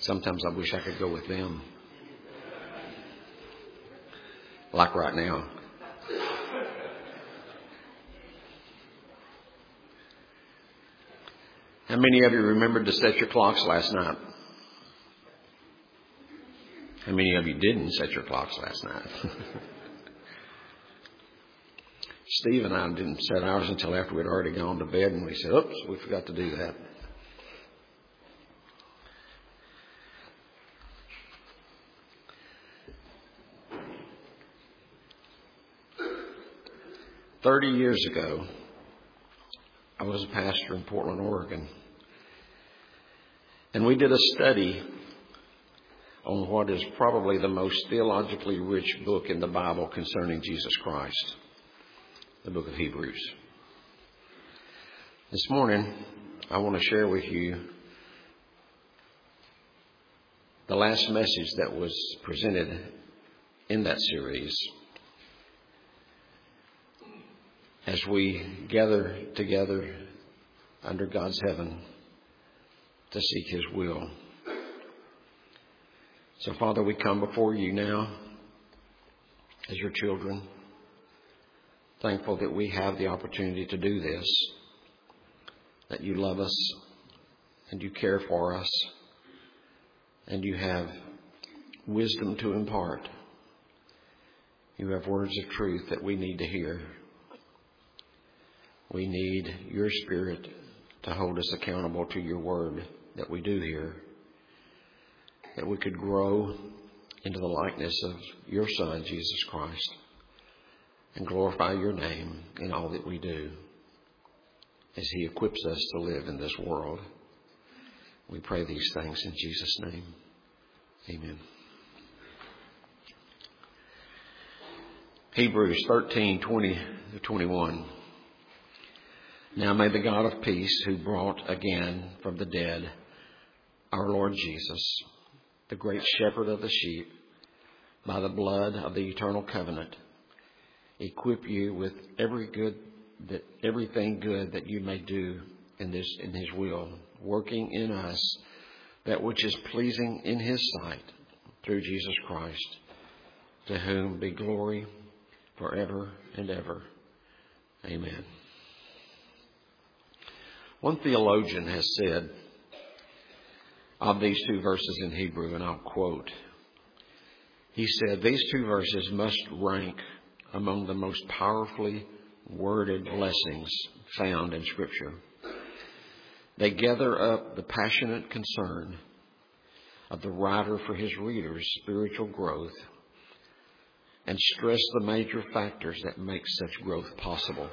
Sometimes I wish I could go with them. Like right now. How many of you remembered to set your clocks last night? How many of you didn't set your clocks last night? Steve and I didn't set ours until after we'd already gone to bed, and we said, oops, we forgot to do that. "30 years ago, I was a pastor in Portland, Oregon. And we did a study on what is probably the most theologically rich book in the Bible concerning Jesus Christ, the book of Hebrews. This morning, I want to share with you the last message that was presented in that series as we gather together under God's heaven to seek His will. So, Father, we come before you now as your children, thankful that we have the opportunity to do this, that you love us and you care for us and you have wisdom to impart. You have words of truth that we need to hear. We need your Spirit to hold us accountable to your word that we do hear, that we could grow into the likeness of your Son, Jesus Christ, and glorify your name in all that we do as He equips us to live in this world. We pray these things in Jesus' name. Amen. Hebrews 13:20-21. "Now may the God of peace, who brought again from the dead our Lord Jesus, the great shepherd of the sheep, by the blood of the eternal covenant, equip you with everything good that you may do in His will, working in us that which is pleasing in His sight, through Jesus Christ, to whom be glory forever and ever. Amen." One theologian has said of these two verses in Hebrew, and I'll quote, he said, "These two verses must rank among the most powerfully worded blessings found in Scripture. They gather up the passionate concern of the writer for his readers' spiritual growth and stress the major factors that make such growth possible.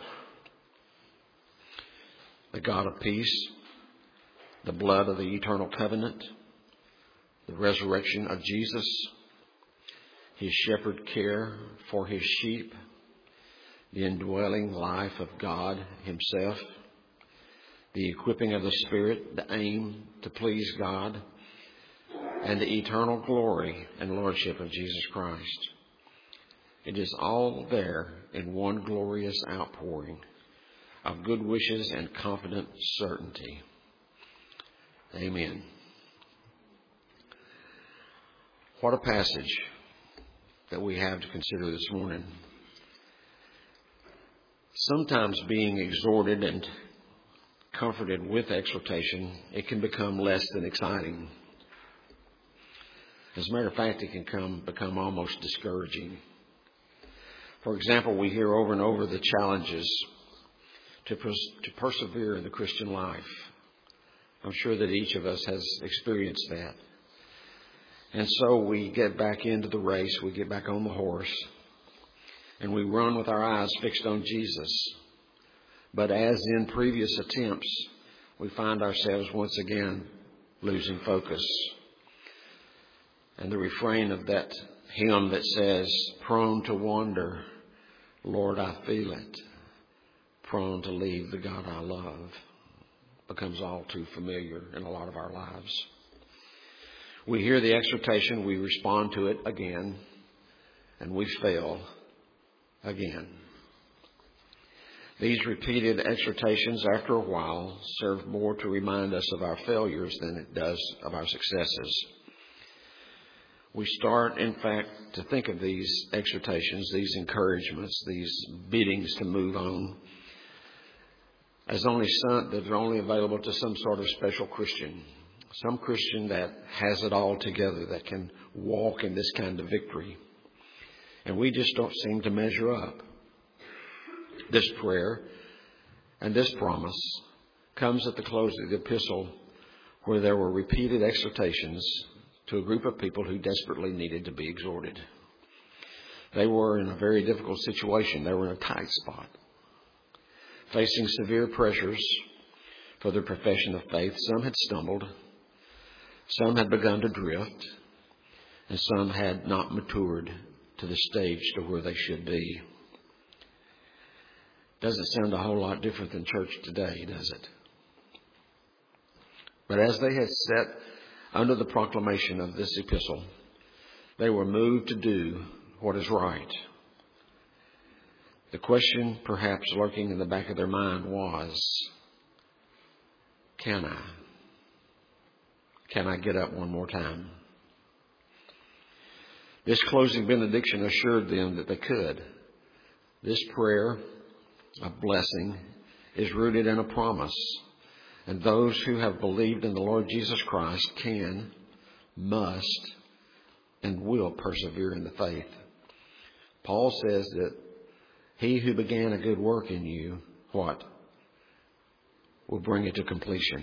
The God of peace, the blood of the eternal covenant, the resurrection of Jesus, His shepherd care for His sheep, the indwelling life of God Himself, the equipping of the Spirit, the aim to please God, and the eternal glory and lordship of Jesus Christ. It is all there in one glorious outpouring of good wishes and confident certainty. Amen." What a passage that we have to consider this morning. Sometimes being exhorted and comforted with exhortation, it can become less than exciting. As a matter of fact, it can become almost discouraging. For example, we hear over and over the challenges to persevere in the Christian life. I'm sure that each of us has experienced that. And so we get back into the race, we get back on the horse, and we run with our eyes fixed on Jesus. But as in previous attempts, we find ourselves once again losing focus. And the refrain of that hymn that says, "Prone to wander, Lord, I feel it. Prone to leave the God I love," becomes all too familiar in a lot of our lives. We hear the exhortation, we respond to it again, and we fail again. These repeated exhortations, after a while, serve more to remind us of our failures than it does of our successes. we start, in fact, to think of these exhortations, these encouragements, these biddings to move on as that are only available to some sort of special Christian. Some Christian that has it all together, that can walk in this kind of victory. And we just don't seem to measure up. This prayer and this promise comes at the close of the epistle, where there were repeated exhortations to a group of people who desperately needed to be exhorted. They were in a very difficult situation. They were in a tight spot, facing severe pressures for their profession of faith. Some had stumbled, some had begun to drift, and some had not matured to the stage to where they should be. Doesn't sound a whole lot different than church today, does it? But as they had sat under the proclamation of this epistle, they were moved to do what is right. The question perhaps lurking in the back of their mind was, can I? Can I get up one more time? This closing benediction assured them that they could. This prayer of blessing is rooted in a promise. And those who have believed in the Lord Jesus Christ can, must, and will persevere in the faith. Paul says that he who began a good work in you, what? Will bring it to completion.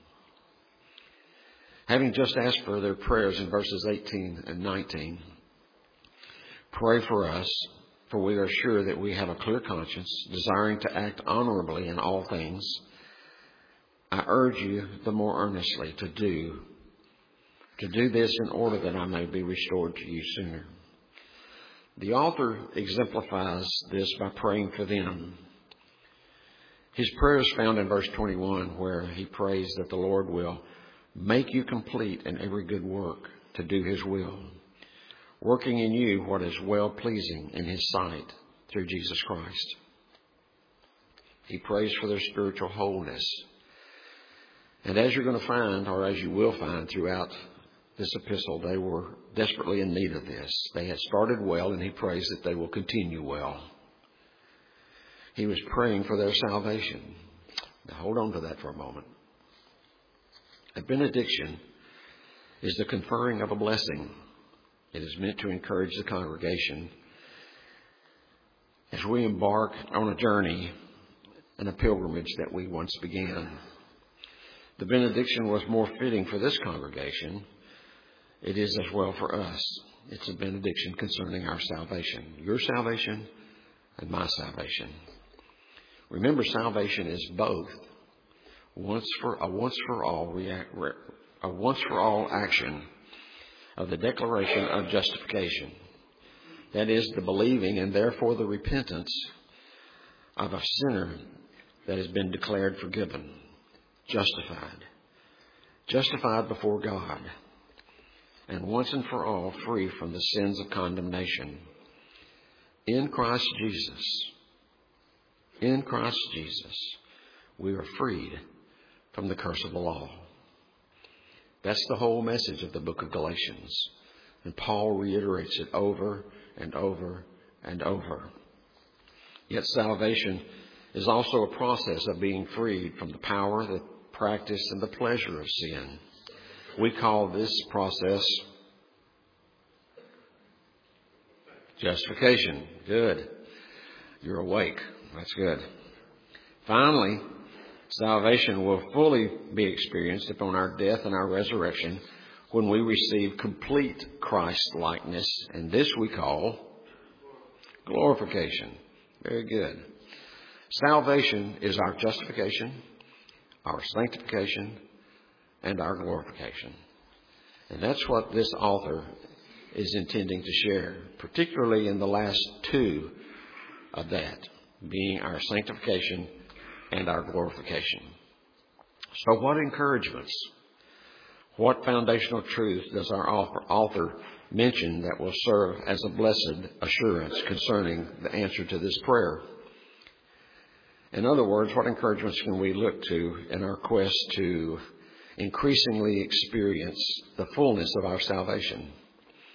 Having just asked for their prayers in verses 18 and 19, pray for us, for we are sure that we have a clear conscience, desiring to act honorably in all things. I urge you the more earnestly to do this in order that I may be restored to you sooner. The author exemplifies this by praying for them. His prayer is found in verse 21, where he prays that the Lord will make you complete in every good work to do his will, working in you what is well-pleasing in his sight through Jesus Christ. He prays for their spiritual wholeness. And as you're going to find, or as you will find throughout this epistle, they were desperately in need of this. They had started well, and he prays that they will continue well. He was praying for their salvation. Now hold on to that for a moment. A benediction is the conferring of a blessing. It is meant to encourage the congregation as we embark on a journey and a pilgrimage that we once began. The benediction was more fitting for this congregation. It is as well for us. It's a benediction concerning our salvation, your salvation and my salvation. Remember, salvation is both a once for all action of the declaration of justification. That is the believing and therefore the repentance of a sinner that has been declared forgiven, justified before God, and once and for all free from the sins of condemnation. In Christ Jesus, we are freed from the curse of the law. That's the whole message of the book of Galatians. And Paul reiterates it over and over and over. Yet salvation is also a process of being freed from the power, the practice, and the pleasure of sin. We call this process justification. Good. You're awake. That's good. Finally, salvation will fully be experienced upon our death and our resurrection when we receive complete Christ-likeness, and this we call glorification. Very good. Salvation is our justification, our sanctification, and our glorification. And that's what this author is intending to share, particularly in the last two of that, being our sanctification and our glorification. So what encouragements, what foundational truth does our author mention that will serve as a blessed assurance concerning the answer to this prayer? In other words, what encouragements can we look to in our quest to increasingly experience the fullness of our salvation?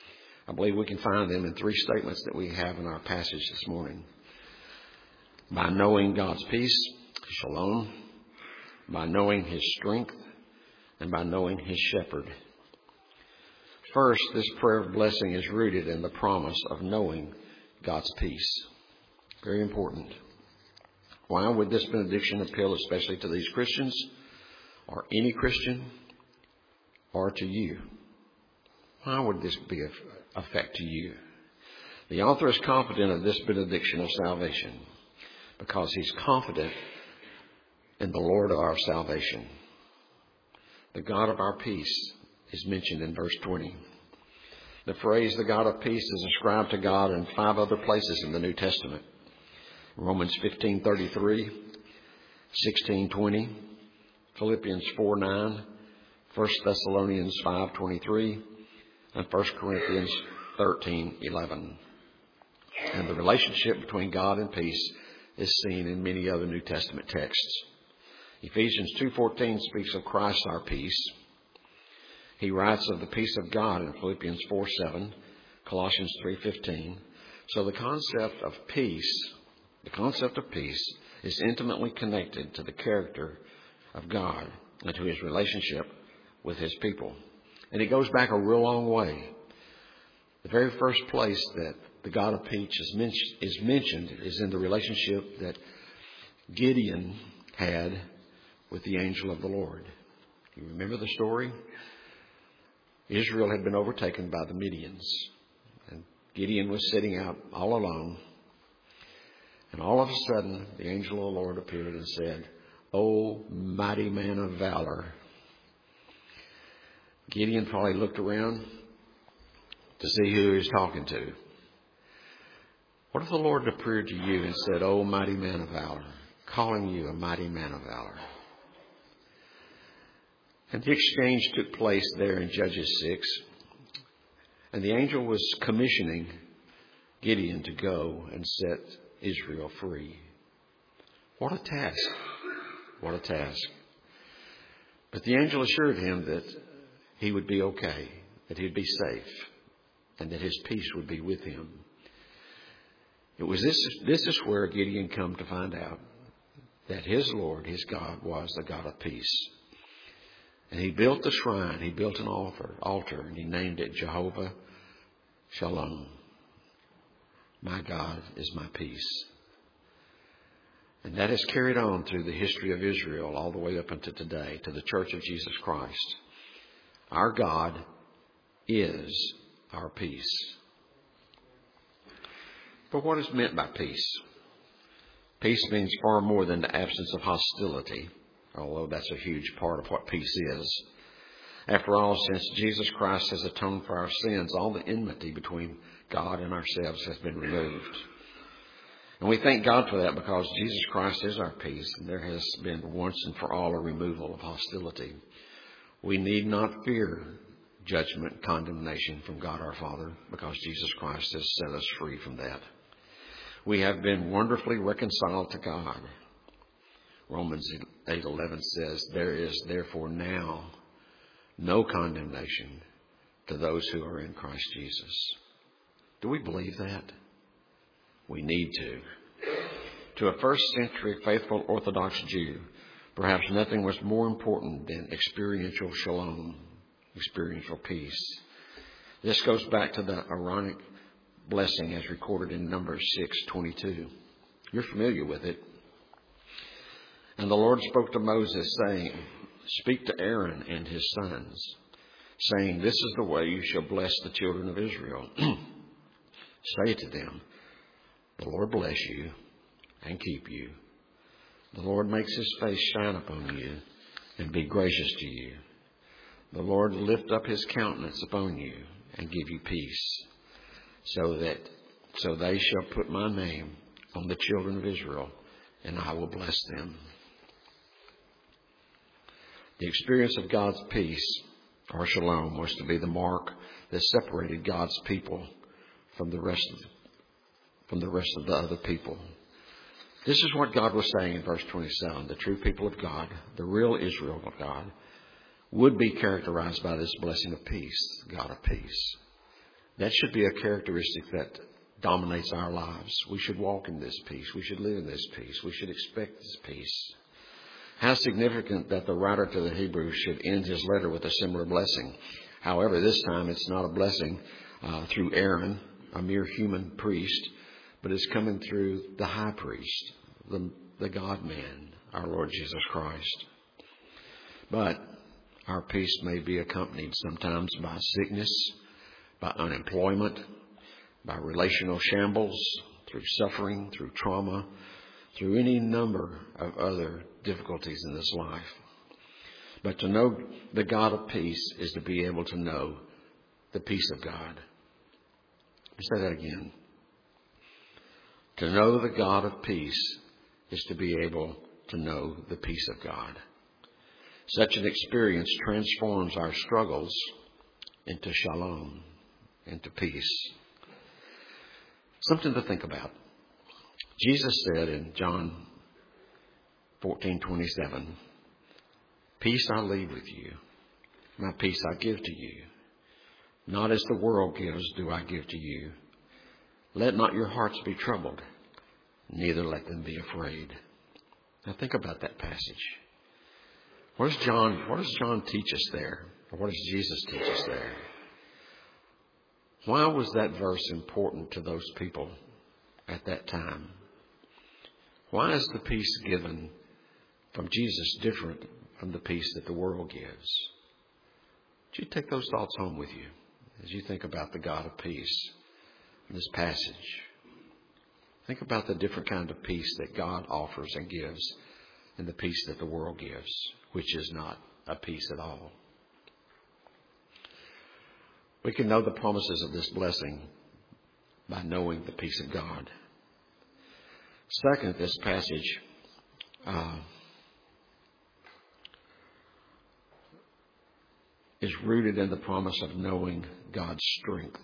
I believe we can find them in three statements that we have in our passage this morning. By knowing God's peace, shalom, by knowing His strength, and by knowing His shepherd. First, this prayer of blessing is rooted in the promise of knowing God's peace. Very important. Why would this benediction appeal especially to these Christians, or any Christian, or to you? Why would this be of effect to you? The author is confident of this benediction of salvation because he's confident in the Lord of our salvation. The God of our peace is mentioned in verse 20. The phrase, the God of peace, is ascribed to God in 5 other places in the New Testament. Romans 15:33, 16:20, Philippians 4:9, 1 Thessalonians 5:23, and 1 Corinthians 13:11. And the relationship between God and peace is seen in many other New Testament texts. Ephesians 2:14 speaks of Christ our peace. He writes of the peace of God in Philippians 4:7, Colossians 3:15. So the concept of peace is intimately connected to the character of God and to His relationship with His people. And it goes back a real long way. The very first place that the God of peace is mentioned is in the relationship that Gideon had with the angel of the Lord. You remember the story? Israel had been overtaken by the Midians, and Gideon was sitting out all alone. And all of a sudden, the angel of the Lord appeared and said, "O mighty man of valor." Gideon probably looked around to see who he was talking to. What if the Lord appeared to you and said, "O mighty man of valor," calling you a mighty man of valor? And the exchange took place there in Judges 6. And the angel was commissioning Gideon to go and set Israel free. What a task. What a task. But the angel assured him that he would be okay, that he'd be safe, and that his peace would be with him. It was this is where Gideon come to find out that his Lord, his God, was the God of peace. And he built the shrine, he built an altar, and he named it Jehovah Shalom. My God is my peace. And that has carried on through the history of Israel all the way up until today, to the Church of Jesus Christ. Our God is our peace. But what is meant by peace? Peace means far more than the absence of hostility, although that's a huge part of what peace is. After all, since Jesus Christ has atoned for our sins, all the enmity between God and ourselves has been removed. And we thank God for that because Jesus Christ is our peace, and there has been once and for all a removal of hostility. We need not fear judgment and condemnation from God our Father because Jesus Christ has set us free from that. We have been wonderfully reconciled to God. Romans 8:11 says, "There is therefore now no condemnation to those who are in Christ Jesus." Do we believe that? We need to. To a first century faithful Orthodox Jew, perhaps nothing was more important than experiential shalom, experiential peace. This goes back to the Aaronic blessing as recorded in Numbers 6:22. You're familiar with it. And the Lord spoke to Moses, saying, "Speak to Aaron and his sons, saying, this is the way you shall bless the children of Israel. Say to them, the Lord bless you and keep you. The Lord makes His face shine upon you and be gracious to you. The Lord lift up His countenance upon you and give you peace, so they shall put my name on the children of Israel, and I will bless them." The experience of God's peace, or shalom, was to be the mark that separated God's people from the rest of the other people. This is what God was saying in verse 27. The true people of God, the real Israel of God, would be characterized by this blessing of peace, God of peace. That should be a characteristic that dominates our lives. We should walk in this peace. We should live in this peace. We should expect this peace. How significant that the writer to the Hebrews should end his letter with a similar blessing. However, this time it's not a blessing through Aaron, a mere human priest, but it's coming through the high priest, the God-man, our Lord Jesus Christ. But our peace may be accompanied sometimes by sickness, by unemployment, by relational shambles, through suffering, through trauma, through any number of other difficulties in this life. But to know the God of peace is to be able to know the peace of God. Let me say that again. To know the God of peace is to be able to know the peace of God. Such an experience transforms our struggles into shalom, into peace. Something to think about. Jesus said in John 14:27, "Peace I leave with you, my peace I give to you. Not as the world gives do I give to you. Let not your hearts be troubled, neither let them be afraid." Now think about that passage. What does John teach us there? Or what does Jesus teach us there? Why was that verse important to those people at that time? Why is the peace given from Jesus different from the peace that the world gives? Would you take those thoughts home with you as you think about the God of peace in this passage? Think about the different kind of peace that God offers and gives and the peace that the world gives, which is not a peace at all. We can know the promises of this blessing by knowing the peace of God. Second, this passage is rooted in the promise of knowing God's strength.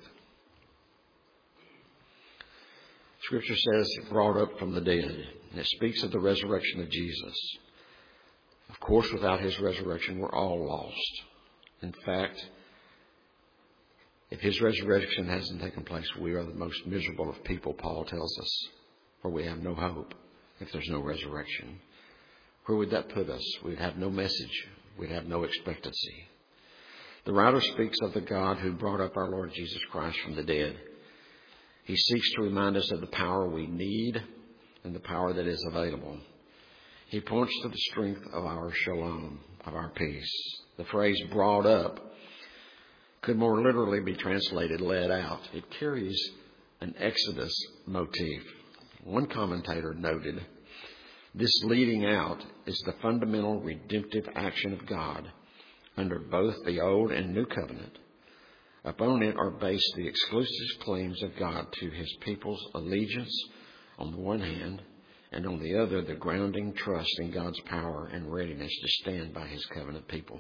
Scripture says, brought up from the dead. And it speaks of the resurrection of Jesus. Of course, without his resurrection, we're all lost. In fact, if his resurrection hasn't taken place, we are the most miserable of people, Paul tells us, for we have no hope if there's no resurrection. Where would that put us? We'd have no message. We'd have no expectancy. The writer speaks of the God who brought up our Lord Jesus Christ from the dead. He seeks to remind us of the power we need and the power that is available. He points to the strength of our shalom, of our peace. The phrase brought up could more literally be translated led out. It carries an Exodus motif. One commentator noted, this leading out is the fundamental redemptive action of God under both the Old and New Covenant. Upon it are based the exclusive claims of God to his people's allegiance on the one hand, and on the other, the grounding trust in God's power and readiness to stand by his covenant people.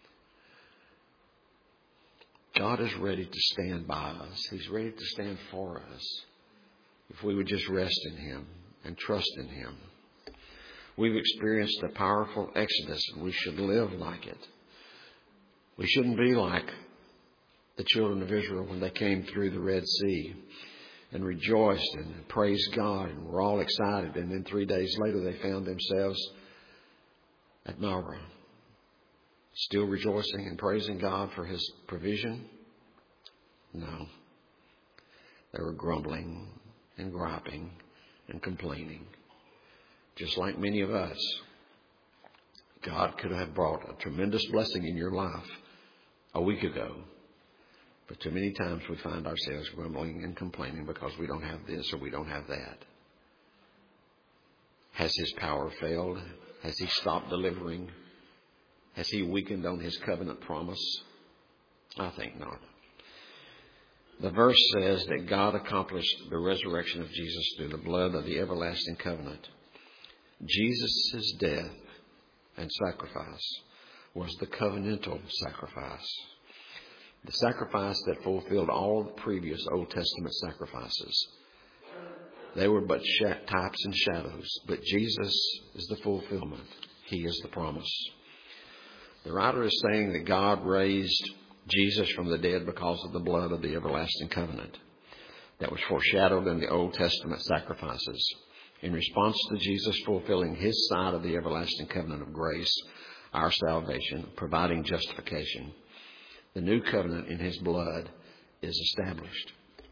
God is ready to stand by us. He's ready to stand for us if we would just rest in him and trust in him. We've experienced a powerful exodus, and we should live like it. We shouldn't be like the children of Israel when they came through the Red Sea and rejoiced and praised God and were all excited. And then 3 days later they found themselves at Marah, still rejoicing and praising God for his provision? No. They were grumbling and griping and complaining. Just like many of us. God could have brought a tremendous blessing in your life a week ago. But too many times we find ourselves grumbling and complaining because we don't have this or we don't have that. Has his power failed? Has he stopped delivering? Has he weakened on his covenant promise? I think not. The verse says that God accomplished the resurrection of Jesus through the blood of the everlasting covenant. Jesus' death and sacrifice was the covenantal sacrifice. The sacrifice that fulfilled all the previous Old Testament sacrifices. They were but types and shadows, but Jesus is the fulfillment. He is the promise. The writer is saying that God raised Jesus from the dead because of the blood of the everlasting covenant that was foreshadowed in the Old Testament sacrifices. In response to Jesus fulfilling his side of the everlasting covenant of grace, our salvation, providing justification, the new covenant in his blood is established.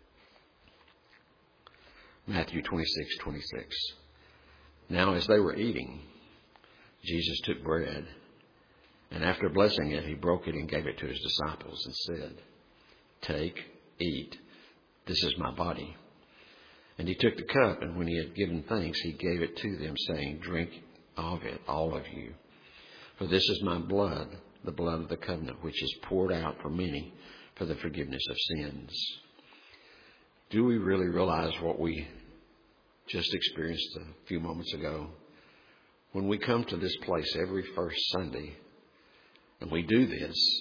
Matthew 26:26. Now as they were eating, Jesus took bread, and after blessing it, he broke it and gave it to his disciples and said, "Take, eat, this is my body." And he took the cup, and when he had given thanks, he gave it to them, saying, "Drink of it, all of you. For this is my blood, the blood of the covenant, which is poured out for many for the forgiveness of sins." Do we really realize what we just experienced a few moments ago? When we come to this place every first Sunday, and we do this,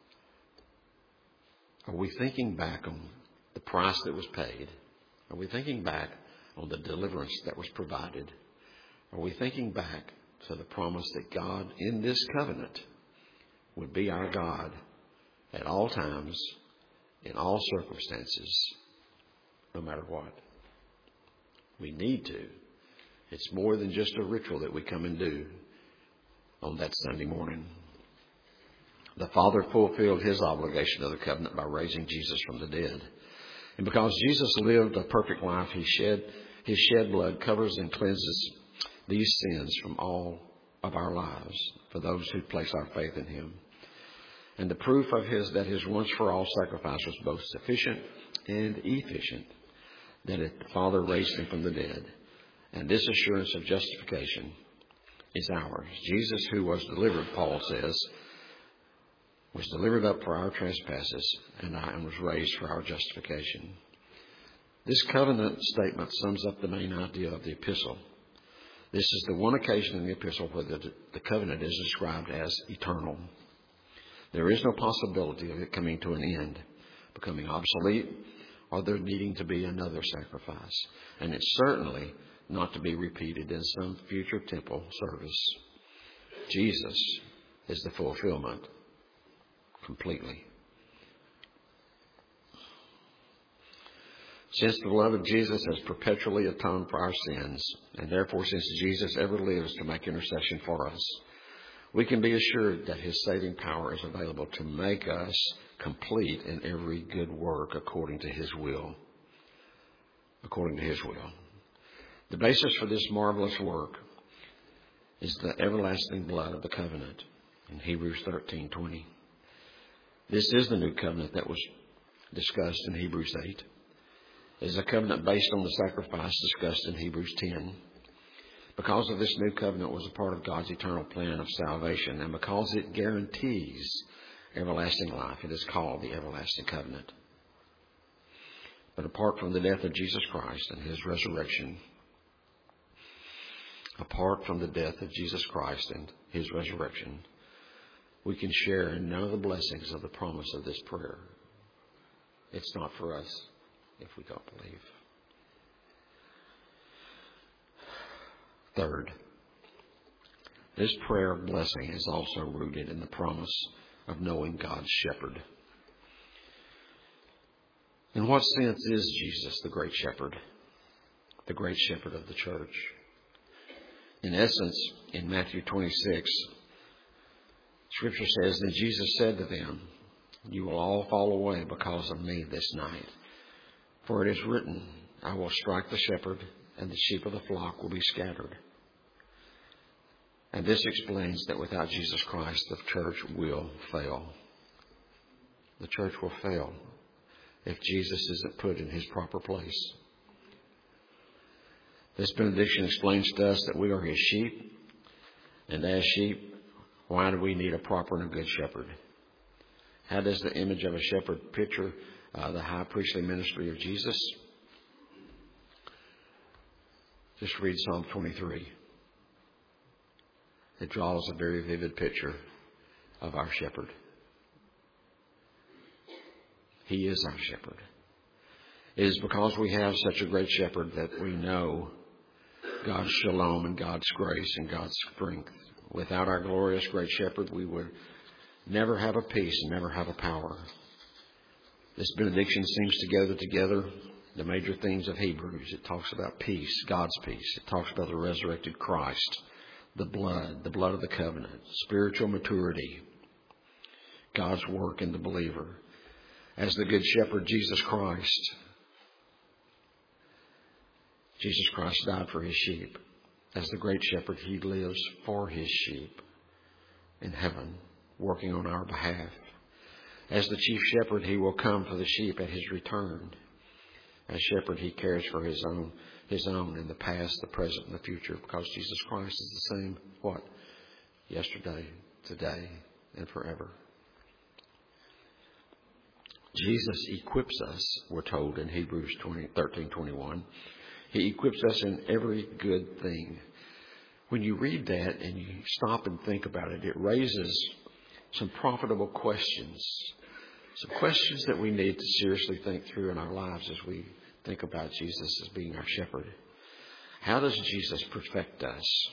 are we thinking back on the price that was paid? Are we thinking back on the deliverance that was provided? Are we thinking back to the promise that God in this covenant would be our God at all times, in all circumstances, no matter what? We need to. It's more than just a ritual that we come and do on that Sunday morning. The Father fulfilled his obligation of the covenant by raising Jesus from the dead. And because Jesus lived a perfect life, his shed blood covers and cleanses these sins from all of our lives for those who place our faith in him. And the proof of that his once for all sacrifice was both sufficient and efficient, that the Father raised him from the dead. And this assurance of justification is ours. Jesus, who was delivered, Paul says, was delivered up for our trespasses and was raised for our justification. This covenant statement sums up the main idea of the epistle. This is the one occasion in the epistle where the covenant is described as eternal. There is no possibility of it coming to an end, becoming obsolete, or there needing to be another sacrifice. And it's certainly not to be repeated in some future temple service. Jesus is the fulfillment completely. Since the blood of Jesus has perpetually atoned for our sins, and therefore since Jesus ever lives to make intercession for us, we can be assured that his saving power is available to make us complete in every good work according to his will. According to his will. The basis for this marvelous work is the everlasting blood of the covenant in Hebrews 13:20. This is the new covenant that was discussed in Hebrews 8. It is a covenant based on the sacrifice discussed in Hebrews 10. Because of this new covenant was a part of God's eternal plan of salvation, and because it guarantees everlasting life, it is called the everlasting covenant. But apart from the death of Jesus Christ and his resurrection, we can share in none of the blessings of the promise of this prayer. It's not for us if we don't believe. Third, this prayer of blessing is also rooted in the promise of knowing God's shepherd. In what sense is Jesus the great shepherd of the church? In essence, in Matthew 26, Scripture says, "Then Jesus said to them, 'You will all fall away because of me this night. For it is written, I will strike the shepherd, and the sheep of the flock will be scattered.'" And this explains that without Jesus Christ, the church will fail. The church will fail if Jesus isn't put in his proper place. This benediction explains to us that we are his sheep. And as sheep, why do we need a proper and a good shepherd? How does the image of a shepherd picture the high priestly ministry of Jesus? Just read Psalm 23. It draws a very vivid picture of our shepherd. He is our shepherd. It is because we have such a great shepherd that we know God's shalom and God's grace and God's strength. Without our glorious great shepherd, we would never have a peace and never have a power. This benediction seems to gather together the major themes of Hebrews. It talks about peace, God's peace. It talks about the resurrected Christ, the blood of the covenant, spiritual maturity, God's work in the believer. As the Good Shepherd, Jesus Christ died for his sheep. As the great shepherd, he lives for his sheep in heaven, working on our behalf. As the chief shepherd, he will come for the sheep at his return. As shepherd, he cares for his own in the past, the present, and the future, because Jesus Christ is the same, what? Yesterday, today, and forever. Jesus equips us, we're told in Hebrews 13:21. He equips us in every good thing. When you read that and you stop and think about it, it raises some profitable questions. Some questions that we need to seriously think through in our lives as we think about Jesus as being our shepherd. How does Jesus perfect us?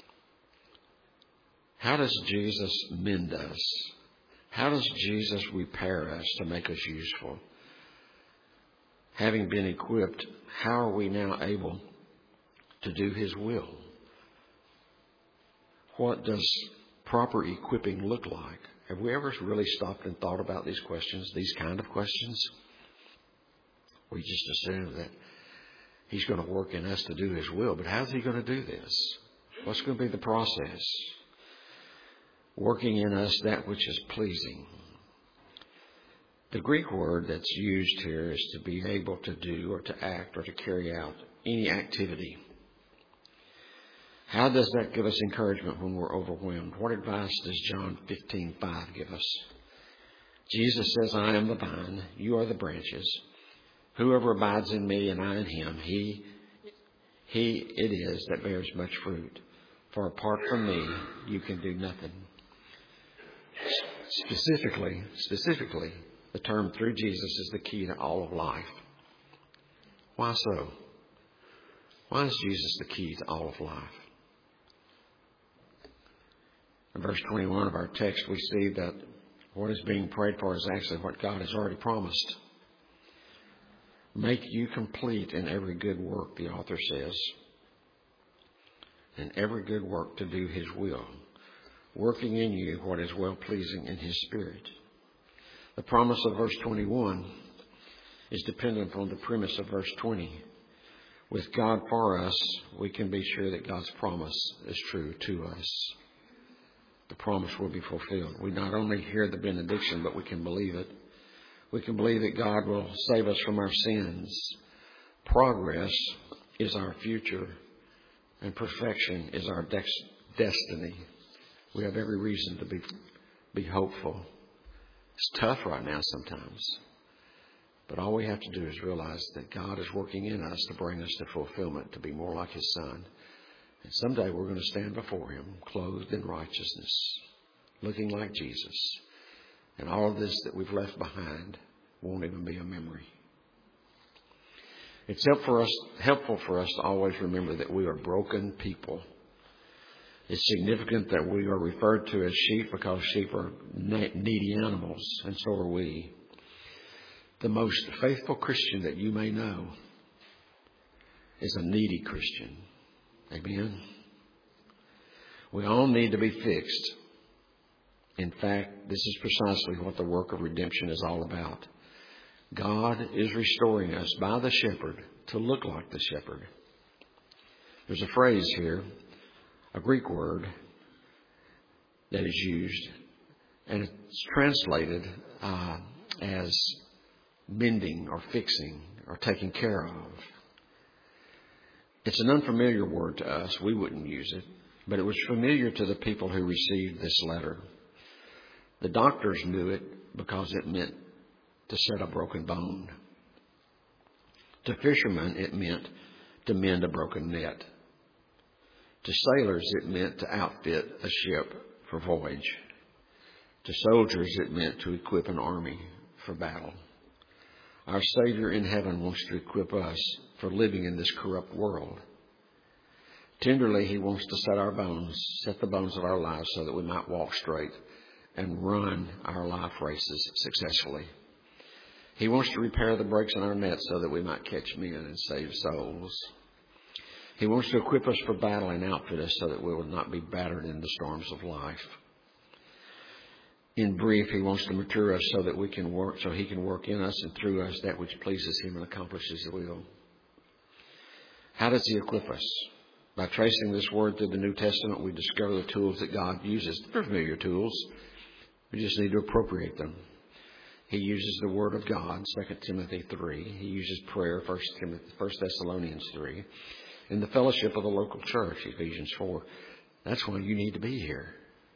How does Jesus mend us? How does Jesus repair us to make us useful? Having been equipped, how are we now able to do his will? What does proper equipping look like? Have we ever really stopped and thought about these questions, these kind of questions? We just assume that he's going to work in us to do his will. But how's he going to do this? What's going to be the process? Working in us that which is pleasing. The Greek word that's used here is to be able to do or to act or to carry out any activity. How does that give us encouragement when we're overwhelmed? What advice does John 15:5 give us? Jesus says, I am the vine, you are the branches. Whoever abides in me and I in him, he it is that bears much fruit. For apart from me, you can do nothing. Specifically, the term through Jesus is the key to all of life. Why so? Why is Jesus the key to all of life? In verse 21 of our text, we see that what is being prayed for is actually what God has already promised. Make you complete in every good work, the author says. In every good work to do his will. Working in you what is well-pleasing in his Spirit. The promise of verse 21 is dependent on the premise of verse 20. With God for us, we can be sure that God's promise is true to us. The promise will be fulfilled. We not only hear the benediction, but we can believe it. We can believe that God will save us from our sins. Progress is our future, and perfection is our destiny. We have every reason to be hopeful. It's tough right now sometimes. But all we have to do is realize that God is working in us to bring us to fulfillment, to be more like his Son. And someday we're going to stand before him, clothed in righteousness, looking like Jesus. And all of this that we've left behind won't even be a memory. It's helpful for us to always remember that we are broken people. It's significant that we are referred to as sheep because sheep are needy animals, and so are we. The most faithful Christian that you may know is a needy Christian. Amen? We all need to be fixed. In fact, this is precisely what the work of redemption is all about. God is restoring us by the shepherd to look like the shepherd. There's a phrase here, a Greek word that is used, and it's translated as mending or fixing or taking care of. It's an unfamiliar word to us. We wouldn't use it, but it was familiar to the people who received this letter. The doctors knew it because it meant to set a broken bone. To fishermen, it meant to mend a broken net. To sailors, it meant to outfit a ship for voyage. To soldiers, it meant to equip an army for battle. Our Savior in heaven wants to equip us for living in this corrupt world. Tenderly, he wants to set the bones of our lives so that we might walk straight and run our life races successfully. He wants to repair the breaks in our net so that we might catch men and save souls. He wants to equip us for battle and outfit us so that we will not be battered in the storms of life. In brief, He wants to mature us so that we can work, so He can work in us and through us that which pleases Him and accomplishes His will. How does He equip us? By tracing this word through the New Testament, we discover the tools that God uses. They're familiar tools. We just need to appropriate them. He uses the Word of God, 2 Timothy 3. He uses prayer, 1 Thessalonians 3. In the fellowship of the local church, Ephesians 4. That's why you need to be here.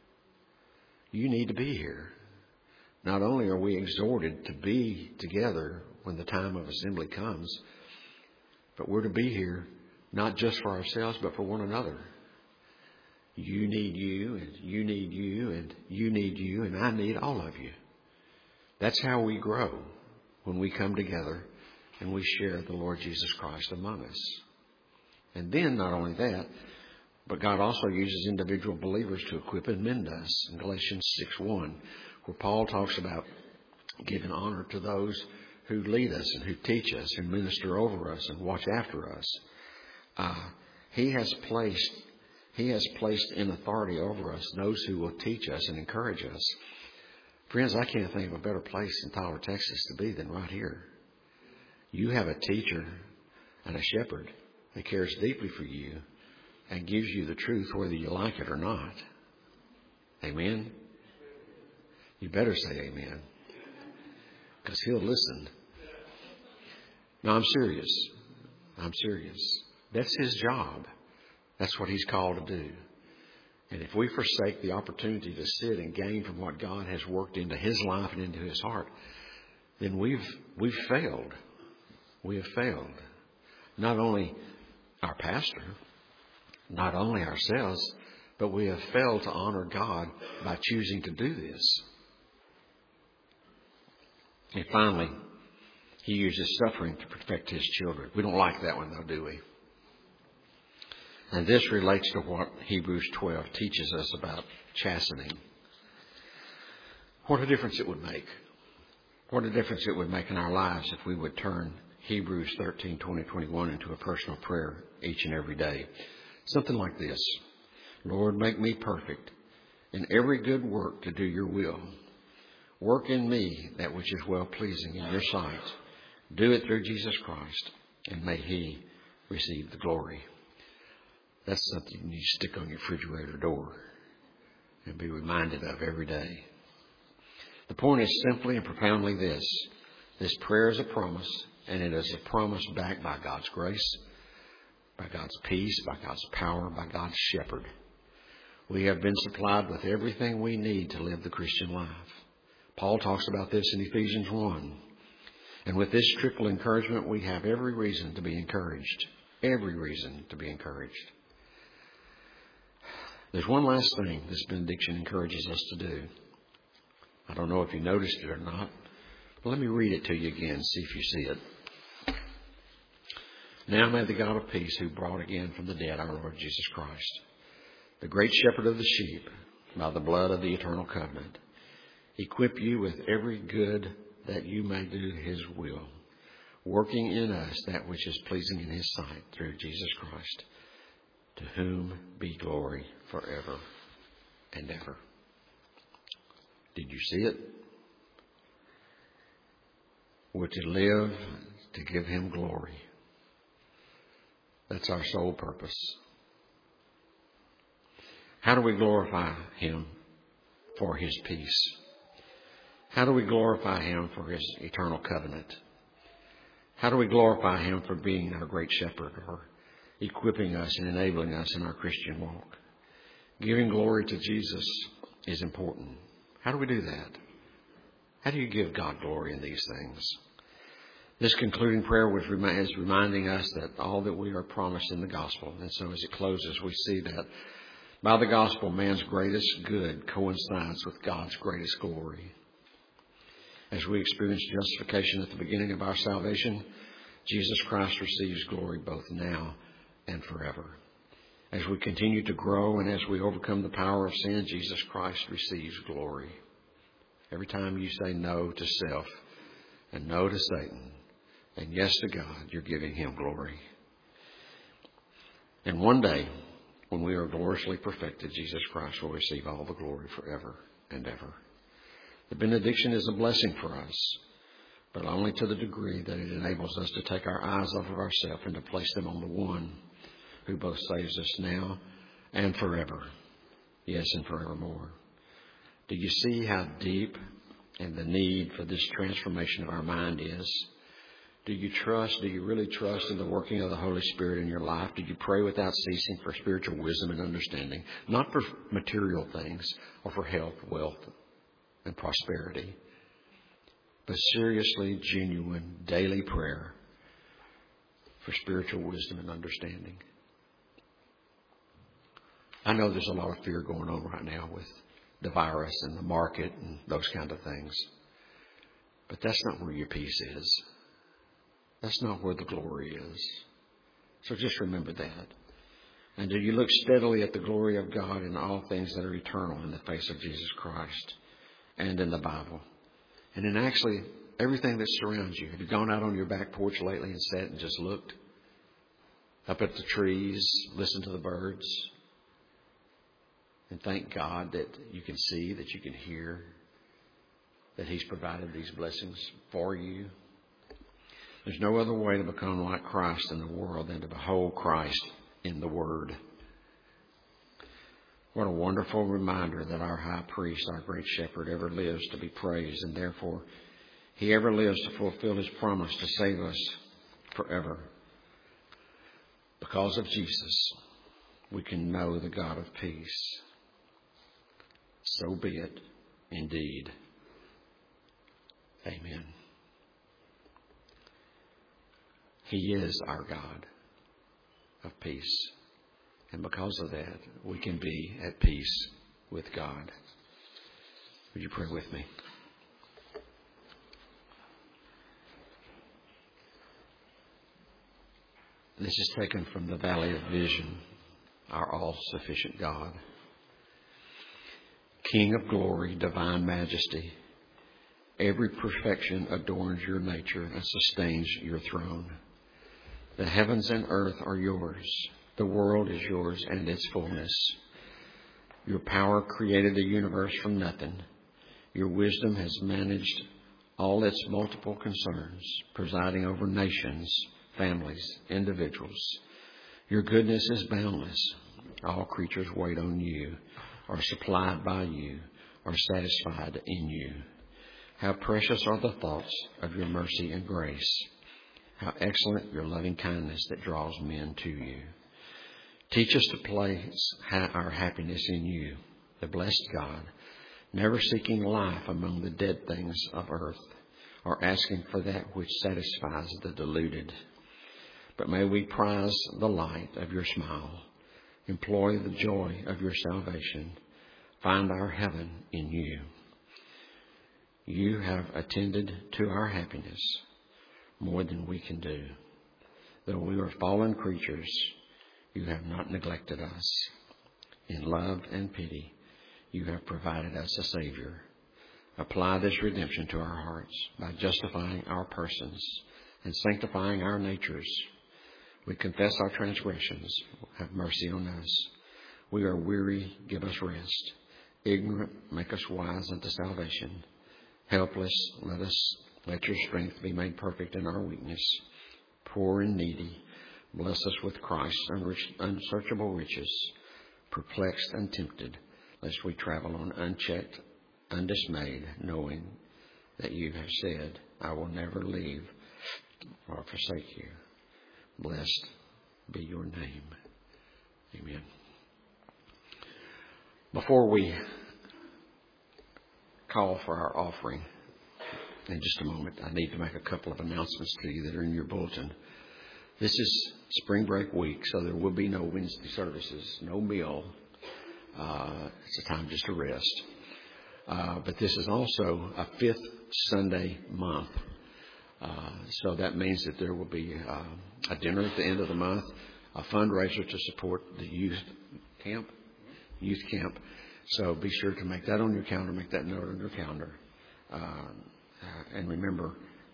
You need to be here. Not only are we exhorted to be together when the time of assembly comes, but we're to be here not just for ourselves, but for one another. You need you, and you need you, and you need you, and I need all of you. That's how we grow, when we come together and we share the Lord Jesus Christ among us. And then not only that, but God also uses individual believers to equip and mend us. In Galatians 6:1, where Paul talks about giving honor to those who lead us and who teach us and minister over us and watch after us. He has placed in authority over us those who will teach us and encourage us. Friends, I can't think of a better place in Tyler, Texas to be than right here. You have a teacher and a shepherd that cares deeply for you and gives you the truth whether you like it or not. Amen? You better say amen, because He'll listen. No, I'm serious. That's His job. That's what He's called to do. And if we forsake the opportunity to sit and gain from what God has worked into His life and into His heart, then we've failed. We have failed. Not only our pastor, not only ourselves, but we have failed to honor God by choosing to do this. And finally, He uses suffering to perfect His children. We don't like that one, though, do we? And this relates to what Hebrews 12 teaches us about chastening. What a difference it would make. What a difference it would make in our lives if we would turn Hebrews 13:20-21 into a personal prayer each and every day. Something like this. Lord, make me perfect in every good work to do your will. Work in me that which is well-pleasing in your sight. Do it through Jesus Christ, and may He receive the glory. That's something you need to stick on your refrigerator door and be reminded of every day. The point is simply and profoundly this. This prayer is a promise, and it is a promise backed by God's grace, by God's peace, by God's power, by God's shepherd. We have been supplied with everything we need to live the Christian life. Paul talks about this in Ephesians 1. And with this triple encouragement, we have every reason to be encouraged. Every reason to be encouraged. There's one last thing this benediction encourages us to do. I don't know if you noticed it or not, but let me read it to you again, see if you see it. Now may the God of peace, who brought again from the dead our Lord Jesus Christ, the great shepherd of the sheep, by the blood of the eternal covenant, equip you with every good that you may do His will, working in us that which is pleasing in His sight through Jesus Christ, to whom be glory forever and ever. Did you see it? We're to live to give Him glory. That's our sole purpose. How do we glorify Him? For His peace. How do we glorify Him for His eternal covenant? How do we glorify Him for being our great shepherd, or equipping us and enabling us in our Christian walk? Giving glory to Jesus is important. How do we do that? How do you give God glory in these things? This concluding prayer is reminding us that all that we are promised in the gospel. And so as it closes, we see that by the gospel, man's greatest good coincides with God's greatest glory. As we experience justification at the beginning of our salvation, Jesus Christ receives glory both now and forever. As we continue to grow and as we overcome the power of sin, Jesus Christ receives glory. Every time you say no to self and no to Satan and yes to God, you're giving Him glory. And one day, when we are gloriously perfected, Jesus Christ will receive all the glory forever and ever. The benediction is a blessing for us, but only to the degree that it enables us to take our eyes off of ourselves and to place them on the one who both saves us now and forever. Yes, and forevermore. Do you see how deep and the need for this transformation of our mind is? Do you really trust in the working of the Holy Spirit in your life? Do you pray without ceasing for spiritual wisdom and understanding? Not for material things or for health, wealth, and prosperity, but seriously, genuine, daily prayer for spiritual wisdom and understanding. I know there's a lot of fear going on right now with the virus and the market and those kind of things. But that's not where your peace is. That's not where the glory is. So just remember that. And do you look steadily at the glory of God in all things that are eternal in the face of Jesus Christ and in the Bible? And in actually everything that surrounds you. Have you gone out on your back porch lately and sat and just looked up at the trees, listened to the birds, and thank God that you can see, that you can hear, that He's provided these blessings for you? There's no other way to become like Christ in the world than to behold Christ in the Word. What a wonderful reminder that our high priest, our great shepherd, ever lives to be praised, and therefore He ever lives to fulfill His promise to save us forever. Because of Jesus, we can know the God of peace. So be it, indeed. Amen. He is our God of peace. And because of that, we can be at peace with God. Would you pray with me? This is taken from the Valley of Vision, our all-sufficient God. King of glory, divine majesty, every perfection adorns your nature and sustains your throne. The heavens and earth are yours. The world is yours and its fullness. Your power created the universe from nothing. Your wisdom has managed all its multiple concerns, presiding over nations, families, individuals. Your goodness is boundless. All creatures wait on you, are supplied by you, are satisfied in you. How precious are the thoughts of your mercy and grace. How excellent your loving kindness that draws men to you. Teach us to place our happiness in you, the blessed God, never seeking life among the dead things of earth or asking for that which satisfies the deluded. But may we prize the light of your smile, employ the joy of your salvation, find our heaven in you. You have attended to our happiness more than we can do. Though we are fallen creatures, you have not neglected us. In love and pity, you have provided us a Savior. Apply this redemption to our hearts by justifying our persons and sanctifying our natures. We confess our transgressions. Have mercy on us. We are weary. Give us rest. Ignorant. Make us wise unto salvation. Helpless. Let your strength be made perfect in our weakness. Poor and needy. Bless us with Christ's unsearchable riches. Perplexed and tempted, lest we travel on unchecked, undismayed, knowing that you have said, I will never leave or forsake you. Blessed be your name. Amen. Before we call for our offering, in just a moment, I need to make a couple of announcements to you that are in your bulletin. This is spring break week, so there will be no Wednesday services, no meal. It's a time just to rest. But this is also a fifth Sunday month. So that means that there will be a dinner at the end of the month, a fundraiser to support the youth camp. So be sure to make that on your calendar, make that note on your calendar. And remember,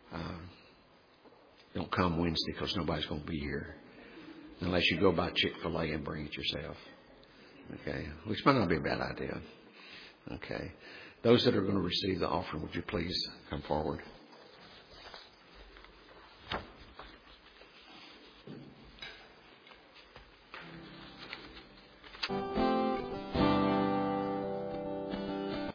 don't come Wednesday because nobody's going to be here unless you go by Chick-fil-A and bring it yourself. Okay, which might not be a bad idea. Okay, those that are going to receive the offering, would you please come forward?